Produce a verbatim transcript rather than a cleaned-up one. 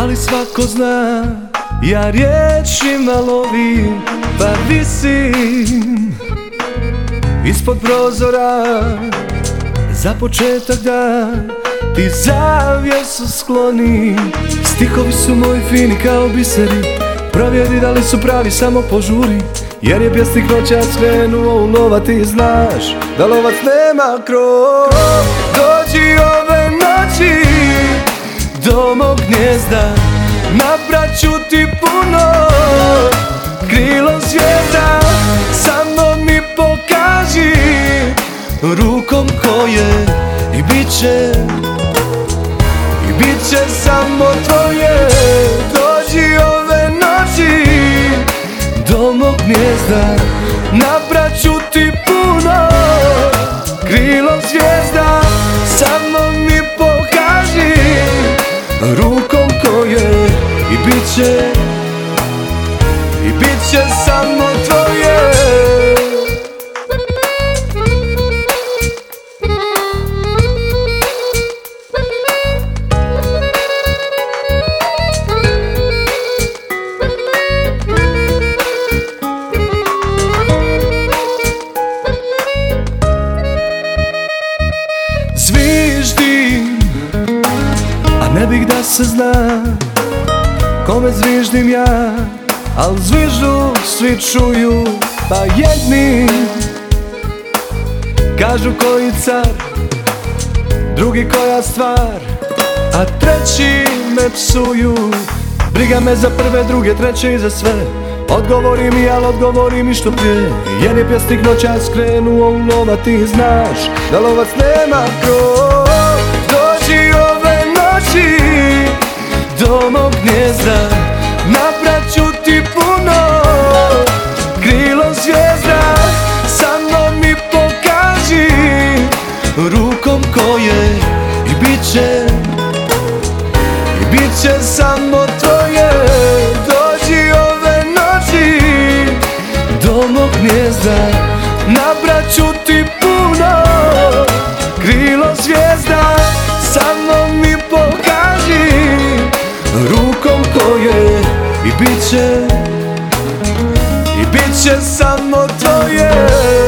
ali svako zna, ja riječima lovim, pa visim ispod prozora. Za početak da ti zavjesu skloni, stihovi su moji fini kao biseri, provjeri da li su pravi, samo požuri, jer je pjesnik noćas krenuo u lova. Ti znaš da lovac nema krov. Dođi ove noći do mog gnjezda, nabrat ću ti puno krilo zvijezda. Samo mi pokaži rukom koje i bit će, i bit će samo tvoje. Dođi ove noći do mog gnjezda, nabrat ću ti puno krilo zvijezda. Samo mi pokaži rukom koje i bit će, i bit će samo tvoje. Zviždim, a ne bih da se zna kome zviždim ja, al zviždu svi čuju, pa jedni kažu koji car, drugi koja stvar, a treći me psuju. Briga me za prve, druge, treće i za sve. Odgovori mi, al odgovori mi što prije, jer je pjesnik noćas krenuo u lova. Ti znaš da lovac nema krov. Dođi ove noći do mog gnjezda, nabrat ću ti puno krilo zvijezda. Samo mi pokaži rukom koje i bit će, i bit će samo tvoje. Dođi ove noći do mog gnjezda, nabrat ću ti puno krilo zvijezda. Samo mi pokaži rukom koje i bit će, i bit će samo tvoje.